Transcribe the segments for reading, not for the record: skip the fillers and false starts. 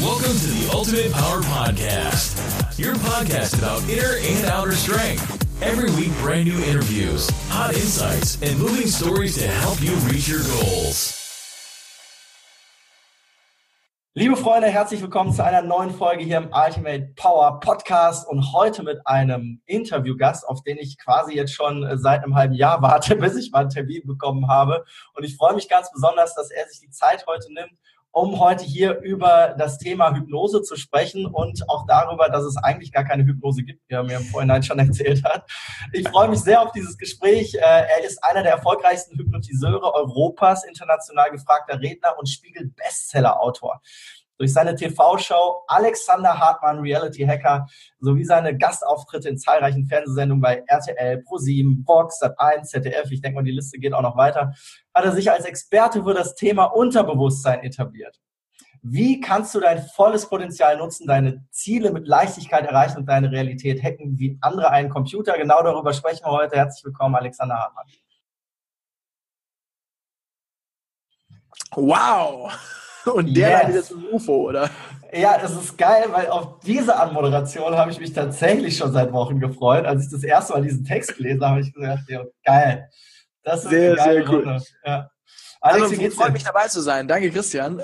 Welcome to the Ultimate Power Podcast, your podcast about inner and outer strength. Every week, brand new interviews, hot insights, and moving stories to help you reach your goals. Liebe Freunde, herzlich willkommen zu einer neuen Folge hier im Ultimate Power Podcast und heute mit einem Interviewgast, auf den ich quasi jetzt schon seit einem halben Jahr warte, bis ich mal einen Termin bekommen habe. Und ich freue mich ganz besonders, dass er sich die Zeit heute nimmt, um heute hier über das Thema Hypnose zu sprechen und auch darüber, dass es eigentlich gar keine Hypnose gibt, wie er mir im Vorhinein schon erzählt hat. Ich freue mich sehr auf dieses Gespräch. Er ist einer der erfolgreichsten Hypnotiseure Europas, international gefragter Redner und Spiegel-Bestseller-Autor. Durch seine TV-Show Alexander Hartmann, Reality-Hacker, sowie seine Gastauftritte in zahlreichen Fernsehsendungen bei RTL, ProSieben, Vox, Sat.1, ZDF, ich denke mal, die Liste geht auch noch weiter, hat er sich als Experte für das Thema Unterbewusstsein etabliert. Wie kannst du dein volles Potenzial nutzen, deine Ziele mit Leichtigkeit erreichen und deine Realität hacken wie andere einen Computer? Genau darüber sprechen wir heute. Herzlich willkommen, Alexander Hartmann. Wow! Und der leitet jetzt ein UFO, oder? Ja, es ist geil, weil auf diese Anmoderation habe ich mich tatsächlich schon seit Wochen gefreut. Als ich das erste Mal diesen Text gelesen habe, habe ich gesagt, ja, geil. Das ist sehr, eine geile sehr cool. Runde. Ja. Alex, also, ich freue mich dabei zu sein. Danke, Christian.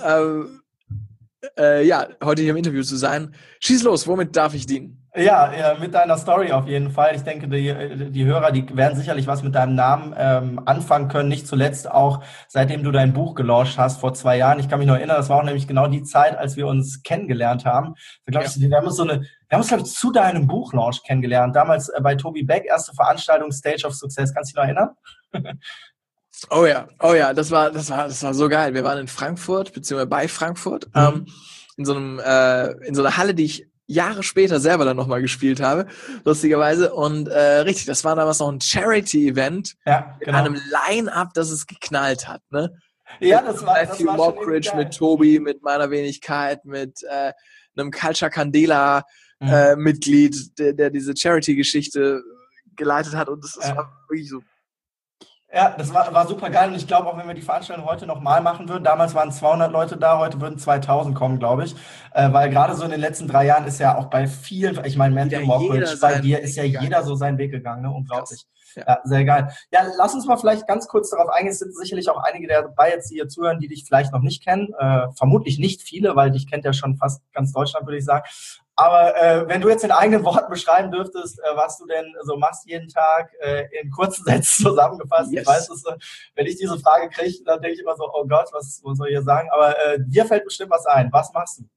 Heute hier im Interview zu sein. Schieß los, womit darf ich dienen? Ja, mit deiner Story auf jeden Fall. Ich denke, die Hörer, die werden sicherlich was mit deinem Namen anfangen können. Nicht zuletzt auch, seitdem du dein Buch gelauncht hast vor 2 Jahren. Ich kann mich noch erinnern, das war auch nämlich genau die Zeit, als wir uns kennengelernt haben. Wir haben uns, glaube ich, zu deinem Buchlaunch kennengelernt. Damals bei Tobi Beck, erste Veranstaltung Stage of Success. Kannst du dich noch erinnern? Oh ja, das war so geil. Wir waren in Frankfurt, beziehungsweise bei Frankfurt, in so einer Halle, die ich Jahre später selber dann nochmal gespielt habe, lustigerweise. Und richtig, das war damals noch ein Charity-Event mit einem Line-Up, das es geknallt hat. Ne? Ja, das war Matthew Mockridge, mit Tobi, mit meiner Wenigkeit, mit einem Culture Candela Mitglied, der diese Charity-Geschichte geleitet hat. Und das war wirklich so. Ja, das war super geil und ich glaube auch, wenn wir die Veranstaltung heute nochmal machen würden, damals waren 200 Leute da, heute würden 2000 kommen, glaube ich, weil gerade so in den letzten 3 Jahren ist ja auch bei vielen, ich meine, Matthew Mockridge, bei dir ist ja jeder so seinen Weg gegangen, ne? Unglaublich. Ja, sehr geil. Ja, lass uns mal vielleicht ganz kurz darauf eingehen, es sind sicherlich auch einige dabei jetzt, die hier zuhören, die dich vielleicht noch nicht kennen, vermutlich nicht viele, weil dich kennt ja schon fast ganz Deutschland, würde ich sagen. Aber wenn du jetzt in eigenen Worten beschreiben dürftest, was du denn so machst jeden Tag in kurzen Sätzen zusammengefasst, yes. Ich weiß, dass, wenn ich diese Frage kriege, dann denke ich immer so, oh Gott, was soll ich hier sagen? Aber dir fällt bestimmt was ein. Was machst du?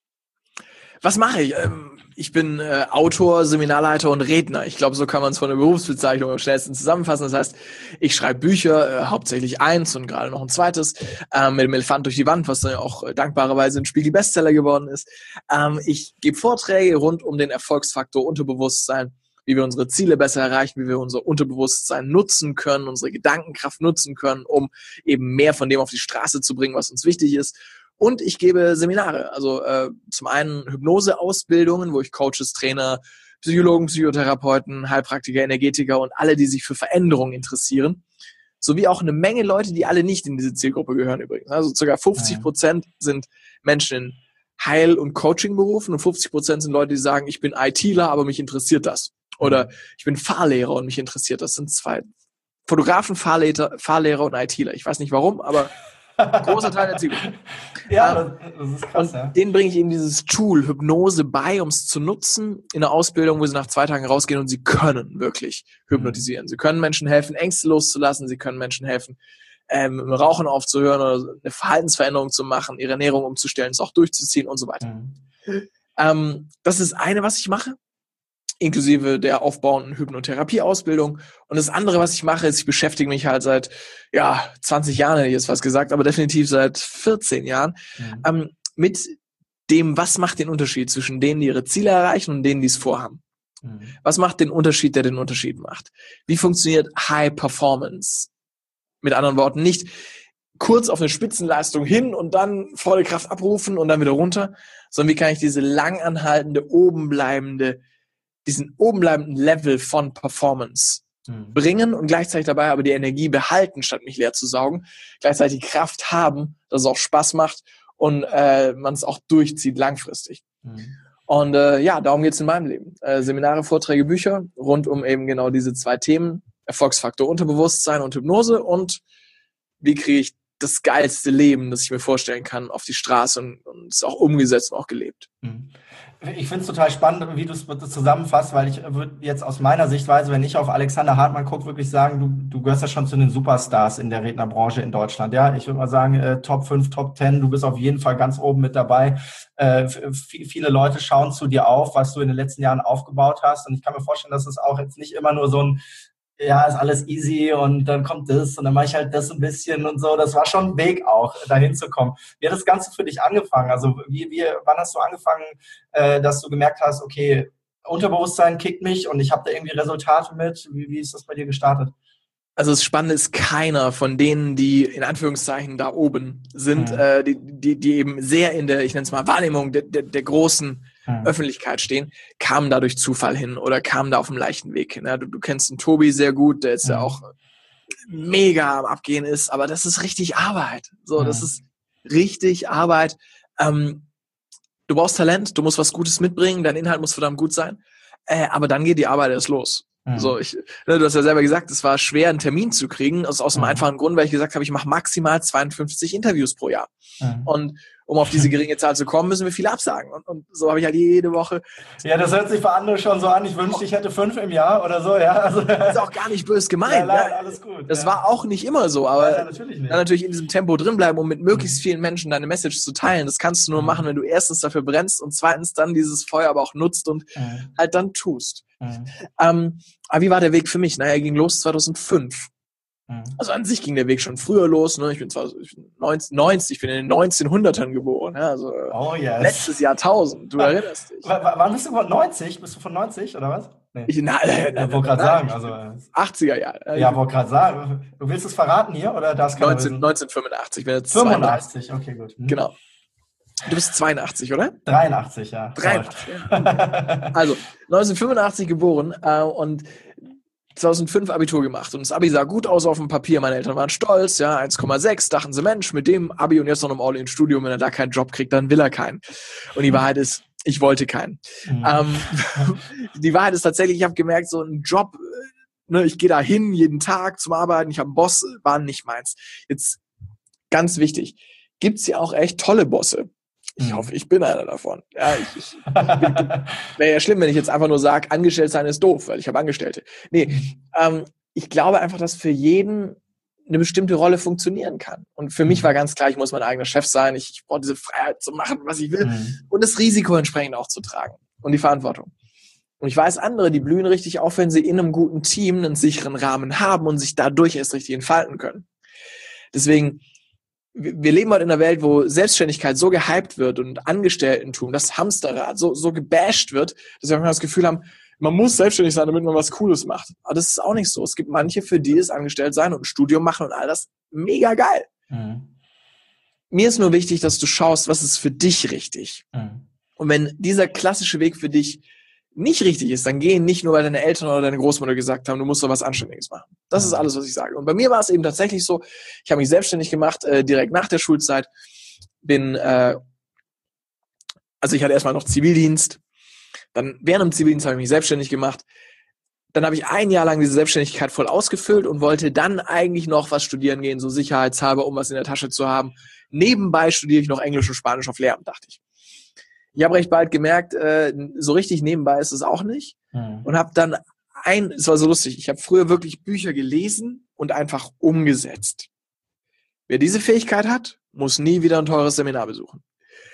Was mache ich? Ich bin Autor, Seminarleiter und Redner. Ich glaube, so kann man es von der Berufsbezeichnung am schnellsten zusammenfassen. Das heißt, ich schreibe Bücher, hauptsächlich 1 und gerade noch ein 2. Mit dem Elefant durch die Wand, was dann ja auch dankbarerweise ein Spiegel-Bestseller geworden ist. Ich gebe Vorträge rund um den Erfolgsfaktor Unterbewusstsein, wie wir unsere Ziele besser erreichen, wie wir unser Unterbewusstsein nutzen können, unsere Gedankenkraft nutzen können, um eben mehr von dem auf die Straße zu bringen, was uns wichtig ist. Und ich gebe Seminare, also zum einen Hypnose-Ausbildungen, wo ich Coaches, Trainer, Psychologen, Psychotherapeuten, Heilpraktiker, Energetiker und alle, die sich für Veränderungen interessieren, sowie auch eine Menge Leute, die alle nicht in diese Zielgruppe gehören übrigens. Also ca. 50% sind Menschen in Heil- und Coaching-Berufen und 50% sind Leute, die sagen, ich bin ITler, aber mich interessiert das. Oder ich bin Fahrlehrer und mich interessiert das. Das sind 2 Fotografen, Fahrlehrer und ITler. Ich weiß nicht warum, aber großer Teil der Zielgruppe. Ja, das ist krass, und denen bringe ich eben dieses Tool Hypnose bei, um es zu nutzen in einer Ausbildung, wo sie nach 2 Tagen rausgehen und sie können wirklich hypnotisieren. Sie können Menschen helfen, Ängste loszulassen. Sie können Menschen helfen, mit dem Rauchen aufzuhören oder eine Verhaltensveränderung zu machen, ihre Ernährung umzustellen, es auch durchzuziehen und so weiter. Das ist eine, was ich mache, inklusive der aufbauenden Hypnotherapie-Ausbildung. Und das andere, was ich mache, ist, ich beschäftige mich halt seit 20 Jahren, hätte ich jetzt fast gesagt, aber definitiv seit 14 Jahren mit dem, was macht den Unterschied zwischen denen, die ihre Ziele erreichen und denen, die es vorhaben. Was macht den Unterschied, der den Unterschied macht? Wie funktioniert High Performance? Mit anderen Worten, nicht kurz auf eine Spitzenleistung hin und dann volle Kraft abrufen und dann wieder runter, sondern wie kann ich diese langanhaltende, diesen obenbleibenden Level von Performance bringen und gleichzeitig dabei aber die Energie behalten, statt mich leer zu saugen, gleichzeitig Kraft haben, dass es auch Spaß macht und man es auch durchzieht langfristig. Und darum geht es in meinem Leben. Seminare, Vorträge, Bücher rund um eben genau diese 2 Themen. Erfolgsfaktor Unterbewusstsein und Hypnose und wie kriege ich das geilste Leben, das ich mir vorstellen kann, auf die Straße und es auch umgesetzt und auch gelebt. Ich finde es total spannend, wie du es zusammenfasst, weil ich würde jetzt aus meiner Sichtweise, wenn ich auf Alexander Hartmann gucke, wirklich sagen, du gehörst ja schon zu den Superstars in der Rednerbranche in Deutschland. Ja, ich würde mal sagen, Top 5, Top 10, du bist auf jeden Fall ganz oben mit dabei. Viele Leute schauen zu dir auf, was du in den letzten Jahren aufgebaut hast. Und ich kann mir vorstellen, dass es auch jetzt nicht immer nur so ein ja, ist alles easy und dann kommt das und dann mache ich halt das ein bisschen und so. Das war schon ein Weg auch, dahin zu kommen. Wie hat das Ganze für dich angefangen? Also wann hast du angefangen, dass du gemerkt hast, okay, Unterbewusstsein kickt mich und ich habe da irgendwie Resultate mit? Wie ist das bei dir gestartet? Also das Spannende ist, keiner von denen, die in Anführungszeichen da oben sind, die eben sehr in der, ich nenne es mal, Wahrnehmung der großen Öffentlichkeit stehen, kamen da durch Zufall hin oder kamen da auf dem leichten Weg hin. Ja, du kennst den Tobi sehr gut, der jetzt ja auch mega am Abgehen ist, aber das ist richtig Arbeit. So, das ist richtig Arbeit. Du brauchst Talent, du musst was Gutes mitbringen, dein Inhalt muss verdammt gut sein, aber dann geht die Arbeit erst los. So, du hast ja selber gesagt, es war schwer, einen Termin zu kriegen, aus dem einfachen Grund, weil ich gesagt habe, ich mache maximal 52 Interviews pro Jahr. Und um auf diese geringe Zahl zu kommen, müssen wir viele absagen. Und so habe ich halt jede Woche... Ja, das hört sich für andere schon so an. Ich wünschte, ich hätte 5 im Jahr oder so. Ja, also das ist auch gar nicht böse gemeint. Nein, alles gut. Das war auch nicht immer so, aber natürlich nicht. dann natürlich in diesem Tempo drinbleiben, um mit möglichst vielen Menschen deine Message zu teilen. Das kannst du nur machen, wenn du erstens dafür brennst und zweitens dann dieses Feuer aber auch nutzt und halt dann tust. Aber wie war der Weg für mich? Er ging los 2005. Also an sich ging der Weg schon früher los. Ne? Ich bin 1990, ich bin in den 1900ern geboren. Ja? Also letztes Jahrtausend, du erinnerst dich. Wann bist du von 90? Bist du von 90 oder was? Nee. Ich wollte gerade sagen. Also 80er Jahre. Ja, wollte gerade sagen. Du willst es verraten hier? Oder das 1985. 85, okay, gut. Genau. Du bist 82, oder? 83, ja. 83, ja. Also, 1985 geboren und 2005 Abitur gemacht. Und das Abi sah gut aus auf dem Papier. Meine Eltern waren stolz, ja, 1,6. Dachten sie, Mensch, mit dem Abi und jetzt noch einem All-in-Studium, wenn er da keinen Job kriegt, dann will er keinen. Und die Wahrheit ist, ich wollte keinen. Die Wahrheit ist tatsächlich, ich habe gemerkt, so ein Job, ich gehe da hin jeden Tag zum Arbeiten, ich habe einen Boss, war nicht meins. Jetzt ganz wichtig, gibt's ja auch echt tolle Bosse. Ich hoffe, ich bin einer davon. Ja, wäre ja schlimm, wenn ich jetzt einfach nur sage, angestellt sein ist doof, weil ich habe Angestellte. Nee, ich glaube einfach, dass für jeden eine bestimmte Rolle funktionieren kann. Und für mich war ganz klar, ich muss mein eigener Chef sein. Ich brauche diese Freiheit zu machen, was ich will. Und das Risiko entsprechend auch zu tragen. Und die Verantwortung. Und ich weiß, andere, die blühen richtig auf, wenn sie in einem guten Team einen sicheren Rahmen haben und sich dadurch erst richtig entfalten können. Deswegen, wir leben heute in einer Welt, wo Selbstständigkeit so gehypt wird und Angestelltentum, das Hamsterrad so gebasht wird, dass wir manchmal das Gefühl haben, man muss selbstständig sein, damit man was Cooles macht. Aber das ist auch nicht so. Es gibt manche, für die ist angestellt sein und ein Studium machen und all das mega geil. Mir ist nur wichtig, dass du schaust, was ist für dich richtig. Und wenn dieser klassische Weg für dich nicht richtig ist, dann gehen nicht nur, weil deine Eltern oder deine Großmutter gesagt haben, du musst doch was Anständiges machen. Das ist alles, was ich sage. Und bei mir war es eben tatsächlich so, ich habe mich selbstständig gemacht, direkt nach der Schulzeit, also ich hatte erstmal noch Zivildienst, dann während dem Zivildienst habe ich mich selbstständig gemacht, dann habe ich 1 Jahr lang diese Selbstständigkeit voll ausgefüllt und wollte dann eigentlich noch was studieren gehen, so sicherheitshalber, um was in der Tasche zu haben. Nebenbei studiere ich noch Englisch und Spanisch auf Lehramt, dachte ich. Ich habe recht bald gemerkt, so richtig nebenbei ist es auch nicht. Und habe dann es war so lustig, ich habe früher wirklich Bücher gelesen und einfach umgesetzt. Wer diese Fähigkeit hat, muss nie wieder ein teures Seminar besuchen.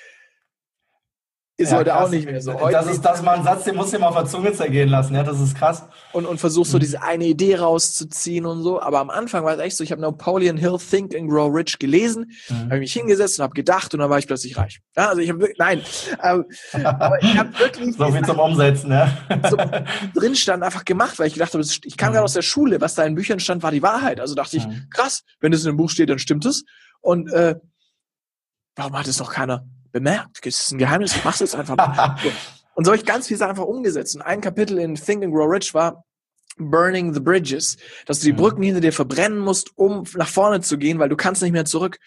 Ist heute krass. Auch nicht mehr so. Das ist mal ein Satz, den musst du dir mal auf der Zunge zergehen lassen. Ja, das ist krass. Und versuchst so diese eine Idee rauszuziehen und so. Aber am Anfang war es echt so, ich habe Napoleon Hill Think and Grow Rich gelesen, habe mich hingesetzt und habe gedacht und dann war ich plötzlich reich. Ja, also ich habe wirklich, nein. Aber ich habe wirklich... so viel zum Umsetzen, ja. So drin stand einfach gemacht, weil ich gedacht habe, ich kam gerade aus der Schule, was da in Büchern stand, war die Wahrheit. Also dachte ich, krass, wenn das in einem Buch steht, dann stimmt es. Und warum hat es noch keiner bemerkt? Das ist ein Geheimnis, ich mach's jetzt einfach mal. So. Und so habe ich ganz viel einfach umgesetzt. Und ein Kapitel in Think and Grow Rich war Burning the Bridges, dass du die Brücken hinter dir verbrennen musst, um nach vorne zu gehen, weil du kannst nicht mehr zurück.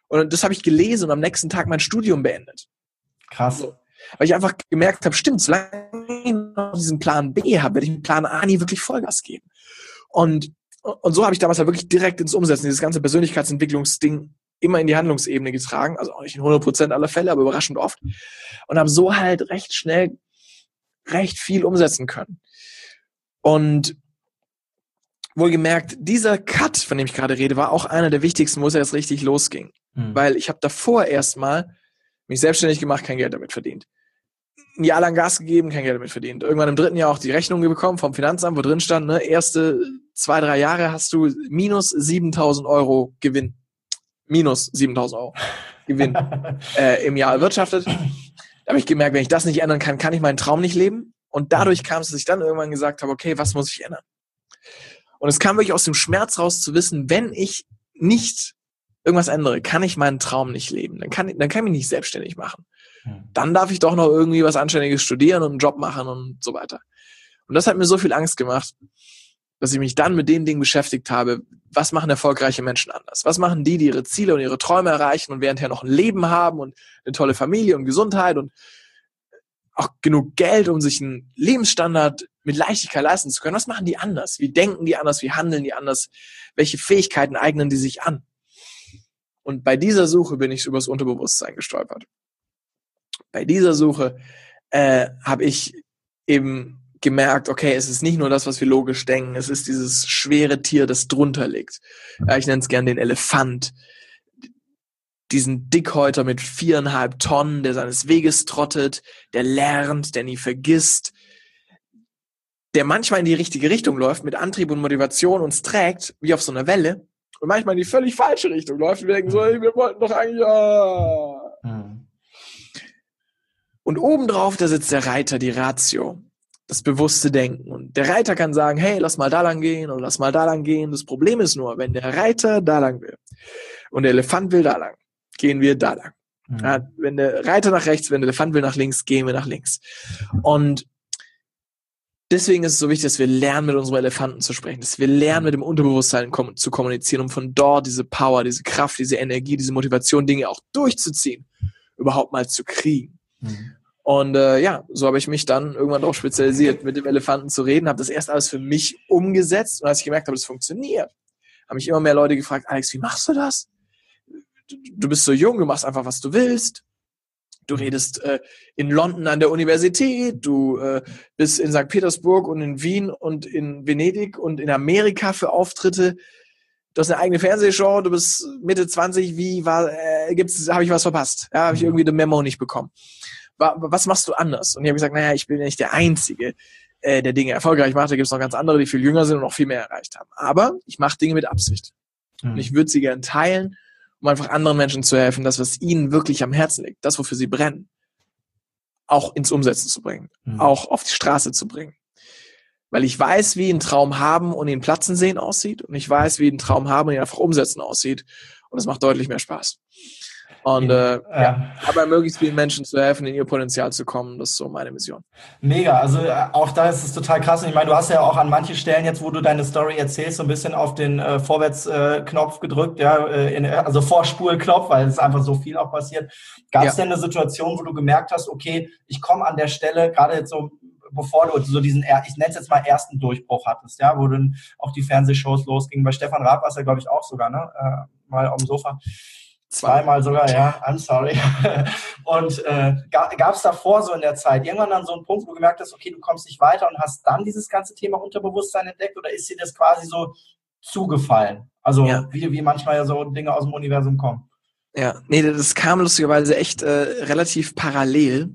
Und das habe ich gelesen und am nächsten Tag mein Studium beendet. Krass. So. Weil ich einfach gemerkt habe, stimmt, solange ich noch diesen Plan B habe, werde ich mit Plan A nie wirklich Vollgas geben. Und so habe ich damals halt wirklich direkt ins Umsetzen, dieses ganze Persönlichkeitsentwicklungsding immer in die Handlungsebene getragen. Also auch nicht in 100% aller Fälle, aber überraschend oft. Und habe so halt recht schnell recht viel umsetzen können. Und wohlgemerkt, dieser Cut, von dem ich gerade rede, war auch einer der wichtigsten, wo es erst richtig losging. Weil ich habe davor erstmal mich selbstständig gemacht, kein Geld damit verdient. Ein Jahr lang Gas gegeben, kein Geld damit verdient. Irgendwann im 3. Jahr auch die Rechnung bekommen vom Finanzamt, wo drin stand, ne, erste 2-3 Jahre hast du minus 7.000 Euro Gewinn. Minus 7.000 Euro Gewinn im Jahr erwirtschaftet. Da habe ich gemerkt, wenn ich das nicht ändern kann, kann ich meinen Traum nicht leben. Und dadurch kam es, dass ich dann irgendwann gesagt habe, okay, was muss ich ändern? Und es kam wirklich aus dem Schmerz raus zu wissen, wenn ich nicht irgendwas ändere, kann ich meinen Traum nicht leben. Dann kann ich mich nicht selbstständig machen. Dann darf ich doch noch irgendwie was Anständiges studieren und einen Job machen und so weiter. Und das hat mir so viel Angst gemacht, dass ich mich dann mit den Dingen beschäftigt habe, was machen erfolgreiche Menschen anders? Was machen die ihre Ziele und ihre Träume erreichen und währendher noch ein Leben haben und eine tolle Familie und Gesundheit und auch genug Geld, um sich einen Lebensstandard mit Leichtigkeit leisten zu können? Was machen die anders? Wie denken die anders? Wie handeln die anders? Welche Fähigkeiten eignen die sich an? Und bei dieser Suche bin ich übers Unterbewusstsein gestolpert. Bei dieser Suche habe ich eben gemerkt, okay, es ist nicht nur das, was wir logisch denken, es ist dieses schwere Tier, das drunter liegt. Ich nenne es gern den Elefant. Diesen Dickhäuter mit 4,5 Tonnen, der seines Weges trottet, der lernt, der nie vergisst, der manchmal in die richtige Richtung läuft, mit Antrieb und Motivation uns trägt, wie auf so einer Welle, und manchmal in die völlig falsche Richtung läuft. Wir denken so, hey, wir wollten doch eigentlich... Und obendrauf, da sitzt der Reiter, die Ratio, das bewusste Denken. Und der Reiter kann sagen, hey, lass mal da lang gehen oder lass mal da lang gehen. Das Problem ist nur, wenn der Reiter da lang will und der Elefant will da lang, gehen wir da lang. Ja, wenn der Reiter nach rechts, wenn der Elefant will nach links, gehen wir nach links. Und deswegen ist es so wichtig, dass wir lernen, mit unserem Elefanten zu sprechen, dass wir lernen, mit dem Unterbewusstsein zu kommunizieren, um von dort diese Power, diese Kraft, diese Energie, diese Motivation, Dinge auch durchzuziehen, überhaupt mal zu kriegen. Und so habe ich mich dann irgendwann darauf spezialisiert, mit dem Elefanten zu reden, habe das erst alles für mich umgesetzt und als ich gemerkt habe, das funktioniert, haben mich immer mehr Leute gefragt, Alex, wie machst du das? Du bist so jung, du machst einfach, was du willst. Du redest in London an der Universität, du bist in St. Petersburg und in Wien und in Venedig und in Amerika für Auftritte. Du hast eine eigene Fernsehshow, du bist Mitte 20, habe ich was verpasst? Ja, habe ich irgendwie eine Memo nicht bekommen? Was machst du anders? Und ich habe gesagt, naja, ich bin nicht der Einzige, der Dinge erfolgreich macht. Da gibt es noch ganz andere, die viel jünger sind und noch viel mehr erreicht haben. Aber ich mache Dinge mit Absicht. Und ich würde sie gerne teilen, um einfach anderen Menschen zu helfen, das, was ihnen wirklich am Herzen liegt, das, wofür sie brennen, auch ins Umsetzen zu bringen, auch auf die Straße zu bringen. Weil ich weiß, wie ein Traum haben und ihn platzen sehen aussieht und ich weiß, wie ein Traum haben und ihn einfach umsetzen aussieht. Und es macht deutlich mehr Spaß. Und aber möglichst vielen Menschen zu helfen, in ihr Potenzial zu kommen, das ist so meine Mission. Mega, also auch da ist es total krass. Und ich meine, du hast ja auch an manchen Stellen jetzt, wo du deine Story erzählst, so ein bisschen auf den Vorwärtsknopf gedrückt, also Vorspulknopf, weil es einfach so viel auch passiert. Gab es denn eine Situation, wo du gemerkt hast, okay, ich komme an der Stelle, gerade jetzt so, bevor du so diesen, ich nenne es jetzt mal ersten Durchbruch hattest, ja, wo dann auch die Fernsehshows losgingen. Bei Stefan Raab war es ja, glaube ich, auch sogar, ne? Mal auf dem Sofa. Zweimal sogar, ja, I'm sorry. Und gab es davor so in der Zeit irgendwann dann so einen Punkt, wo du gemerkt hast, okay, du kommst nicht weiter und hast dann dieses ganze Thema Unterbewusstsein entdeckt oder ist dir das quasi so zugefallen? Also wie manchmal ja so Dinge aus dem Universum kommen. Ja, nee, das kam lustigerweise echt relativ parallel.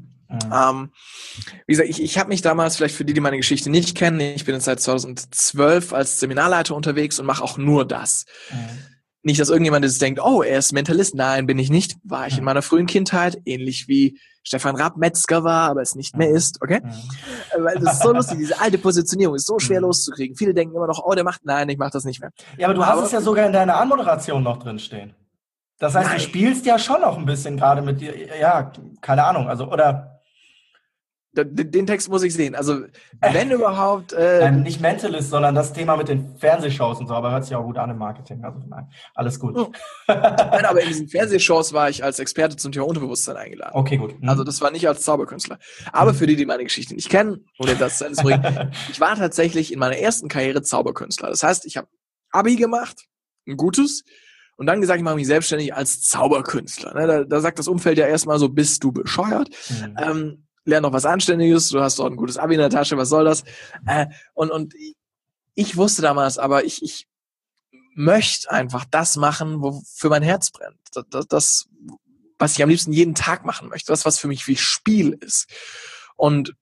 Wie gesagt, ich habe mich damals, vielleicht für die meine Geschichte nicht kennen, ich bin jetzt seit 2012 als Seminarleiter unterwegs und mache auch nur das. Nicht, dass irgendjemand jetzt denkt, oh, er ist Mentalist. Nein, bin ich nicht. War ich in meiner frühen Kindheit, ähnlich wie Stefan Raab Metzger war, aber es nicht mehr ist, okay? Weil das ist so lustig, diese alte Positionierung ist so schwer loszukriegen. Viele denken immer noch, oh, nein, ich mache das nicht mehr. Ja, aber du hast es ja sogar in deiner Anmoderation noch drin stehen. Das heißt, du spielst ja schon noch ein bisschen gerade mit dir, ja, keine Ahnung, also, oder... Den Text muss ich sehen. Also, wenn überhaupt... nicht Mentalist, sondern das Thema mit den Fernsehshows und so, aber hört sich auch gut an im Marketing. Also nein, alles gut. Oh. Nein, aber in diesen Fernsehshows war ich als Experte zum Thema Unterbewusstsein eingeladen. Okay, gut. Also das war nicht als Zauberkünstler. Aber für die meine Geschichte nicht kennen, oder das zu Ende zu bringen, ich war tatsächlich in meiner ersten Karriere Zauberkünstler. Das heißt, ich habe Abi gemacht, ein gutes, und dann gesagt, ich mache mich selbstständig als Zauberkünstler. Da sagt das Umfeld ja erstmal so, bist du bescheuert? Lern noch was Anständiges, du hast doch ein gutes Abi in der Tasche, was soll das? Und ich wusste damals, aber ich möchte einfach das machen, wofür mein Herz brennt. Das, was ich am liebsten jeden Tag machen möchte. Das, was für mich wie Spiel ist. Und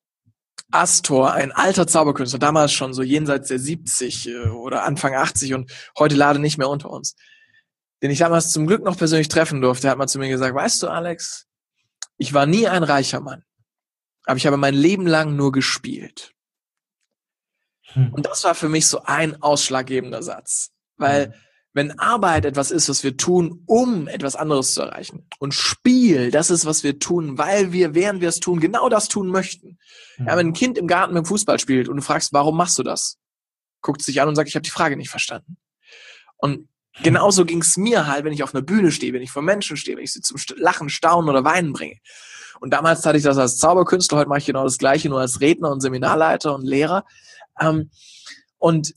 Astor, ein alter Zauberkünstler, damals schon so jenseits der 70 oder Anfang 80 und heute leider nicht mehr unter uns, den ich damals zum Glück noch persönlich treffen durfte, hat mal zu mir gesagt, weißt du, Alex, ich war nie ein reicher Mann, aber ich habe mein Leben lang nur gespielt. Und das war für mich so ein ausschlaggebender Satz. Weil wenn Arbeit etwas ist, was wir tun, um etwas anderes zu erreichen, und Spiel, das ist, was wir tun, weil wir, während wir es tun, genau das tun möchten. Ja, wenn ein Kind im Garten mit dem Fußball spielt und du fragst, warum machst du das? Guckt sich an und sagt, ich habe die Frage nicht verstanden. Und genauso ging es mir halt, wenn ich auf einer Bühne stehe, wenn ich vor Menschen stehe, wenn ich sie zum Lachen, Staunen oder Weinen bringe. Und damals hatte ich das als Zauberkünstler, heute mache ich genau das Gleiche, nur als Redner und Seminarleiter und Lehrer. Und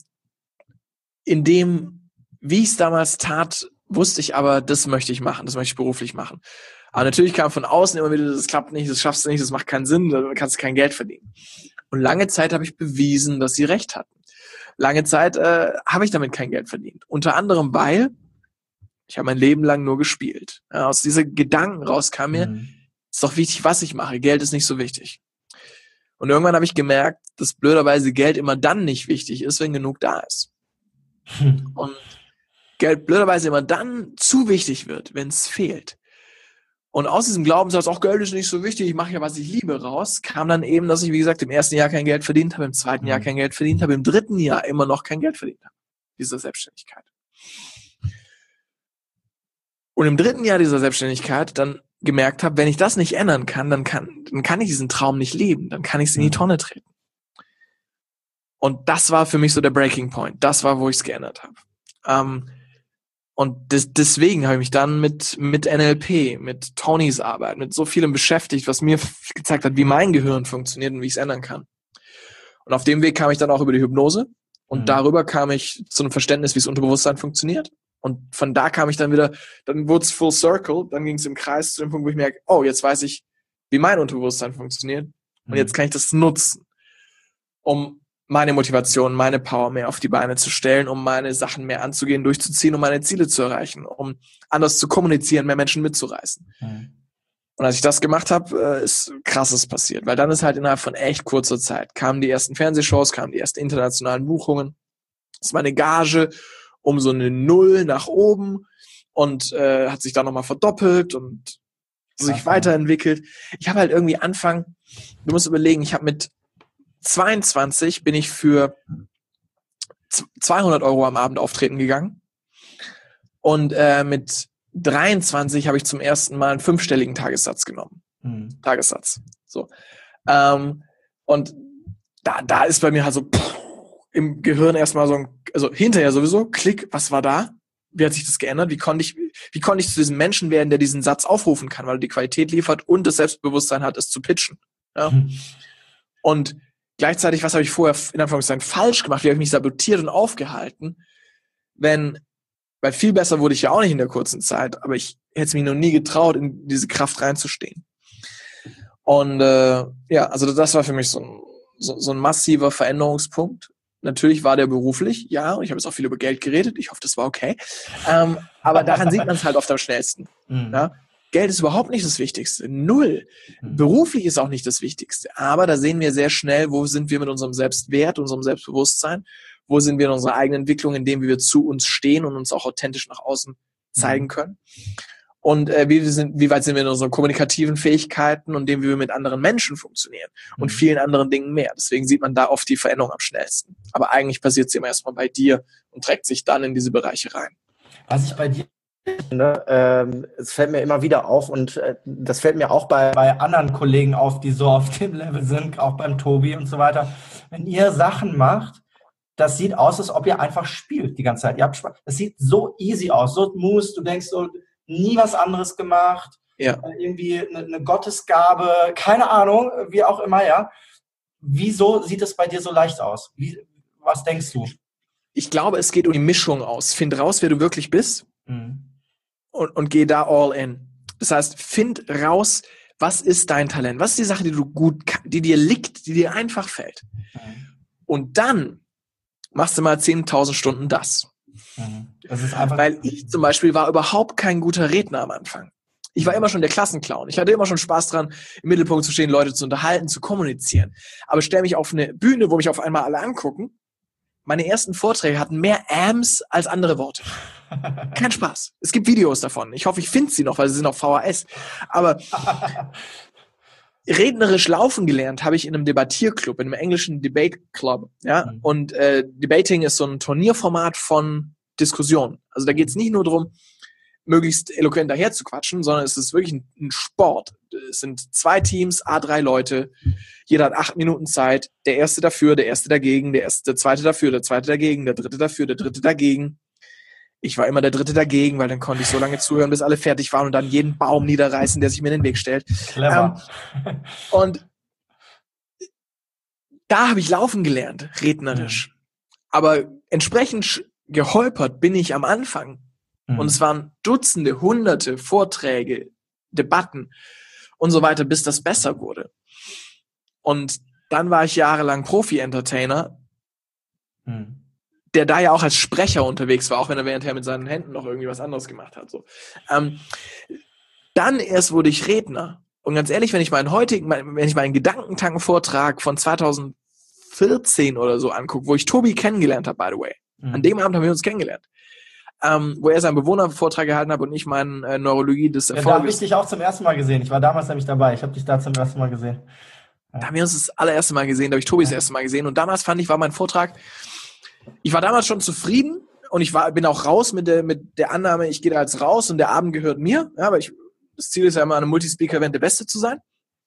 in dem, wie ich es damals tat, wusste ich aber, das möchte ich machen, das möchte ich beruflich machen. Aber natürlich kam von außen immer wieder, das klappt nicht, das schaffst du nicht, das macht keinen Sinn, da kannst du kein Geld verdienen. Und lange Zeit habe ich bewiesen, dass sie recht hatten. Lange Zeit habe ich damit kein Geld verdient. Unter anderem, weil ich habe mein Leben lang nur gespielt. Ja, aus diesen Gedanken raus kam mir, ist doch wichtig, was ich mache. Geld ist nicht so wichtig. Und irgendwann habe ich gemerkt, dass blöderweise Geld immer dann nicht wichtig ist, wenn genug da ist. Und Geld blöderweise immer dann zu wichtig wird, wenn es fehlt. Und aus diesem Glaubenssatz, auch Geld ist nicht so wichtig, ich mache ja, was ich liebe, raus, kam dann eben, dass ich, wie gesagt, im ersten Jahr kein Geld verdient habe, im zweiten Jahr kein Geld verdient habe, im dritten Jahr immer noch kein Geld verdient habe, dieser Selbstständigkeit. Und im dritten Jahr dieser Selbstständigkeit dann gemerkt habe, wenn ich das nicht ändern kann, dann kann ich diesen Traum nicht leben, dann kann ich es in die Tonne treten. Und das war für mich so der Breaking Point, das war, wo ich es geändert habe. Und deswegen habe ich mich dann mit NLP, mit Tonys Arbeit, mit so vielem beschäftigt, was mir gezeigt hat, wie mein Gehirn funktioniert und wie ich es ändern kann. Und auf dem Weg kam ich dann auch über die Hypnose und darüber kam ich zu einem Verständnis, wie das Unterbewusstsein funktioniert. Und von da kam ich dann wieder, dann wurde es full circle, dann ging es im Kreis zu dem Punkt, wo ich merke, oh, jetzt weiß ich, wie mein Unterbewusstsein funktioniert und jetzt kann ich das nutzen, um meine Motivation, meine Power mehr auf die Beine zu stellen, um meine Sachen mehr anzugehen, durchzuziehen, um meine Ziele zu erreichen, um anders zu kommunizieren, mehr Menschen mitzureißen. Und als ich das gemacht habe, ist Krasses passiert, weil dann ist halt innerhalb von echt kurzer Zeit, kamen die ersten Fernsehshows, kamen die ersten internationalen Buchungen, das ist meine Gage um so eine Null nach oben und hat sich dann nochmal verdoppelt und sich weiterentwickelt. Ich habe halt irgendwie du musst überlegen, ich habe mit 22 bin ich für 200 € am Abend auftreten gegangen und mit 23 habe ich zum ersten Mal einen 5-stelligen Tagessatz genommen. Tagessatz. So. Und da ist bei mir halt so im Gehirn erstmal so also hinterher sowieso, Klick, was war da? Wie hat sich das geändert? Wie konnte ich zu diesem Menschen werden, der diesen Satz aufrufen kann, weil er die Qualität liefert und das Selbstbewusstsein hat, es zu pitchen. Ja? Und gleichzeitig, was habe ich vorher in Anführungszeichen falsch gemacht? Wie habe ich mich sabotiert und aufgehalten? Weil viel besser wurde ich ja auch nicht in der kurzen Zeit, aber ich hätte es mich noch nie getraut, in diese Kraft reinzustehen. Und also das war für mich so ein massiver Veränderungspunkt. Natürlich war der beruflich, ja, und ich habe jetzt auch viel über Geld geredet. Ich hoffe, das war okay. Aber daran sieht man es halt oft am schnellsten. Ja? Geld ist überhaupt nicht das Wichtigste. Null. Beruflich ist auch nicht das Wichtigste. Aber da sehen wir sehr schnell, wo sind wir mit unserem Selbstwert, unserem Selbstbewusstsein, wo sind wir in unserer eigenen Entwicklung, in dem wir zu uns stehen und uns auch authentisch nach außen zeigen können. Und wie weit sind wir in unseren kommunikativen Fähigkeiten und dem, wie wir mit anderen Menschen funktionieren und vielen anderen Dingen mehr. Deswegen sieht man da oft die Veränderung am schnellsten. Aber eigentlich passiert sie immer erstmal bei dir und trägt sich dann in diese Bereiche rein. Was ich bei dir Es fällt mir immer wieder auf und das fällt mir auch bei anderen Kollegen auf, die so auf dem Level sind, auch beim Tobi und so weiter. Wenn ihr Sachen macht, das sieht aus, als ob ihr einfach spielt die ganze Zeit. Ihr habt Spaß. Das sieht so easy aus, so smooth. Du denkst so, nie was anderes gemacht. Ja. Irgendwie eine Gottesgabe, keine Ahnung, wie auch immer, ja. Wieso sieht es bei dir so leicht aus? Was denkst du? Ich glaube, es geht um die Mischung aus. Find raus, wer du wirklich bist. Und geh da all in. Das heißt, find raus, was ist dein Talent? Was ist die Sache, die dir liegt, die dir einfach fällt? Und dann machst du mal 10.000 Stunden das. Das ist einfach. Weil ich zum Beispiel war überhaupt kein guter Redner am Anfang. Ich war immer schon der Klassenclown. Ich hatte immer schon Spaß dran, im Mittelpunkt zu stehen, Leute zu unterhalten, zu kommunizieren. Aber stell mich auf eine Bühne, wo mich auf einmal alle angucken. Meine ersten Vorträge hatten mehr Ams als andere Worte. Kein Spaß. Es gibt Videos davon. Ich hoffe, ich finde sie noch, weil sie sind auf VHS. Aber rednerisch laufen gelernt habe ich in einem Debattierclub, in einem englischen Debate Club. Ja? Und Debating ist so ein Turnierformat von Diskussionen. Also da geht es nicht nur darum, möglichst eloquent daher zu quatschen, sondern es ist wirklich ein Sport. Es sind 2 Teams, 3 Leute. Jeder hat 8 Minuten Zeit. Der erste dafür, der erste dagegen, der zweite dafür, der zweite dagegen, der dritte dafür, der dritte dagegen. Ich war immer der dritte dagegen, weil dann konnte ich so lange zuhören, bis alle fertig waren und dann jeden Baum niederreißen, der sich mir in den Weg stellt. Und da habe ich laufen gelernt, rednerisch. Aber entsprechend geholpert bin ich am Anfang. Und es waren Dutzende, Hunderte Vorträge, Debatten und so weiter, bis das besser wurde. Und dann war ich jahrelang Profi-Entertainer, der da ja auch als Sprecher unterwegs war, auch wenn er währendher mit seinen Händen noch irgendwie was anderes gemacht hat. So. Dann erst wurde ich Redner. Und ganz ehrlich, wenn ich meinen Gedankentanken-Vortrag von 2014 oder so angucke, wo ich Tobi kennengelernt habe, by the way. An dem Abend haben wir uns kennengelernt. Wo er seinen Bewohnervortrag gehalten hat und ich meinen Neurologie des Erfolges. Da habe ich dich auch zum ersten Mal gesehen. Ich war damals nämlich dabei. Ich habe dich da zum ersten Mal gesehen. Ja. Da haben wir uns das allererste Mal gesehen. Da habe ich Tobi das erste Mal gesehen. Und damals war mein Vortrag, ich war damals schon zufrieden und bin auch raus mit der Annahme, ich gehe da jetzt raus und der Abend gehört mir. Ja, aber das Ziel ist ja immer, an einem Multispeaker-Event der Beste zu sein.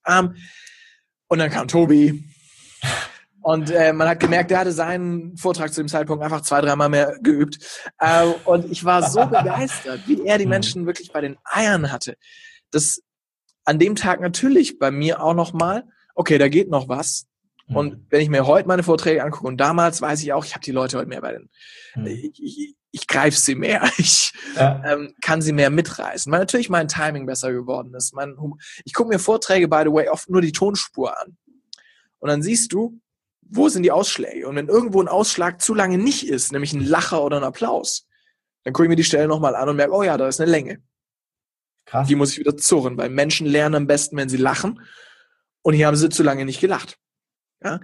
Und dann kam Tobi. Und man hat gemerkt, der hatte seinen Vortrag zu dem Zeitpunkt einfach 2-3 Mal mehr geübt. Und ich war so begeistert, wie er die Menschen wirklich bei den Eiern hatte. Das an dem Tag natürlich bei mir auch nochmal, okay, da geht noch was. Und wenn ich mir heute meine Vorträge angucke, und damals weiß ich auch, ich habe die Leute heute mehr bei den, ich greife sie mehr, ich kann sie mehr mitreißen, weil natürlich mein Timing besser geworden ist. Ich gucke mir Vorträge, by the way, oft nur die Tonspur an. Und dann siehst du, wo sind die Ausschläge? Und wenn irgendwo ein Ausschlag zu lange nicht ist, nämlich ein Lacher oder ein Applaus, dann gucke ich mir die Stelle nochmal an und merke, oh ja, da ist eine Länge. Krass. Die muss ich wieder zurren, weil Menschen lernen am besten, wenn sie lachen. Und hier haben sie zu lange nicht gelacht. Ja?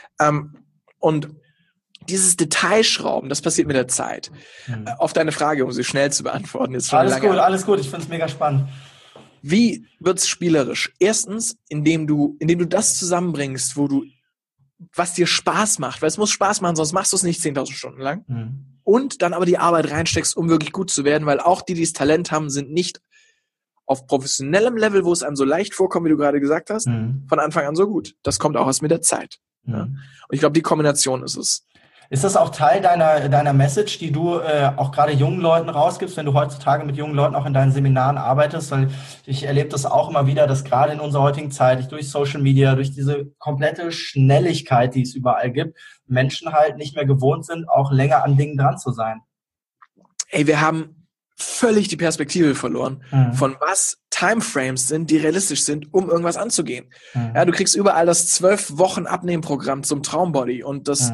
Und dieses Detailschrauben, das passiert mit der Zeit. Auf deine Frage, um sie schnell zu beantworten. Ist schon alles gut. Ich finde es mega spannend. Wie wird's spielerisch? Erstens, indem du das zusammenbringst, was dir Spaß macht, weil es muss Spaß machen, sonst machst du es nicht 10.000 Stunden lang. Und dann aber die Arbeit reinsteckst, um wirklich gut zu werden, weil auch die das Talent haben, sind nicht auf professionellem Level, wo es einem so leicht vorkommt, wie du gerade gesagt hast, von Anfang an so gut. Das kommt auch erst mit der Zeit. Ja. Und ich glaube, die Kombination ist es. Ist das auch Teil deiner Message, die du auch gerade jungen Leuten rausgibst, wenn du heutzutage mit jungen Leuten auch in deinen Seminaren arbeitest? Weil ich erlebe das auch immer wieder, dass gerade in unserer heutigen Zeit, durch Social Media, durch diese komplette Schnelligkeit, die es überall gibt, Menschen halt nicht mehr gewohnt sind, auch länger an Dingen dran zu sein. Ey, wir haben völlig die Perspektive verloren, von was Timeframes sind, die realistisch sind, um irgendwas anzugehen. Ja, du kriegst überall das 12-Wochen-Abnehmprogramm zum Traumbody und das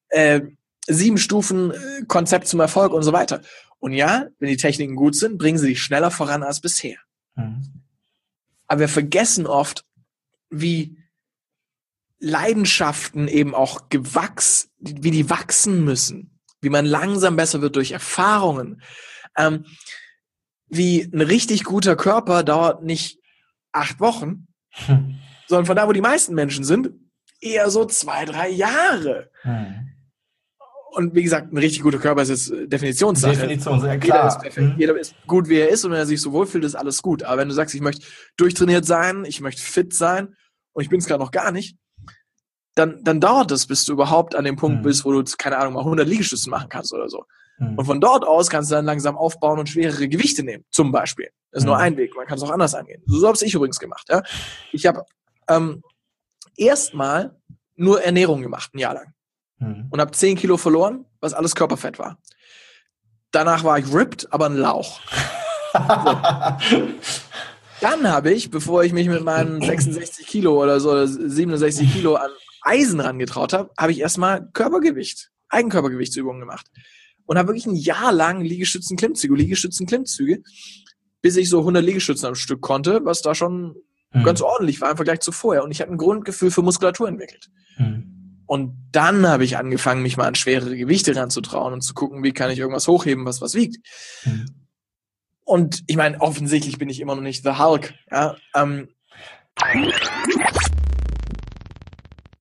7 Stufen Konzept zum Erfolg und so weiter. Und ja, wenn die Techniken gut sind, bringen sie dich schneller voran als bisher. Aber wir vergessen oft, wie Leidenschaften eben auch wie die wachsen müssen, wie man langsam besser wird durch Erfahrungen. Wie ein richtig guter Körper dauert nicht 8 Wochen, sondern von da, wo die meisten Menschen sind, eher so 2-3 Jahre. Und wie gesagt, ein richtig guter Körper ist jetzt Definitionssache. Definitionssache, klar. Jeder ist perfekt. Jeder ist gut, wie er ist, und wenn er sich so wohlfühlt, ist alles gut. Aber wenn du sagst, ich möchte durchtrainiert sein, ich möchte fit sein und ich bin es gerade noch gar nicht, dann dauert es, bis du überhaupt an dem Punkt bist, wo du, keine Ahnung, mal 100 Liegestützen machen kannst oder so. Und von dort aus kannst du dann langsam aufbauen und schwerere Gewichte nehmen, zum Beispiel. Das ist nur ein Weg, man kann es auch anders angehen. So habe ich übrigens gemacht. Ja? Ich habe erstmal nur Ernährung gemacht, ein Jahr lang. Und habe 10 Kilo verloren, was alles Körperfett war. Danach war ich ripped, aber ein Lauch. So. Dann habe ich, bevor ich mich mit meinen 66 Kilo oder so, oder 67 Kilo an Eisen rangetraut habe, habe ich erstmal Eigenkörpergewichtsübungen gemacht. Und habe wirklich ein Jahr lang Liegestützen, Klimmzüge, bis ich so 100 Liegestützen am Stück konnte, was da schon ganz ordentlich war im Vergleich zu vorher. Und ich habe ein Grundgefühl für Muskulatur entwickelt. Und dann habe ich angefangen, mich mal an schwerere Gewichte ranzutrauen und zu gucken, wie kann ich irgendwas hochheben, was wiegt. Und ich meine, offensichtlich bin ich immer noch nicht The Hulk. Ja?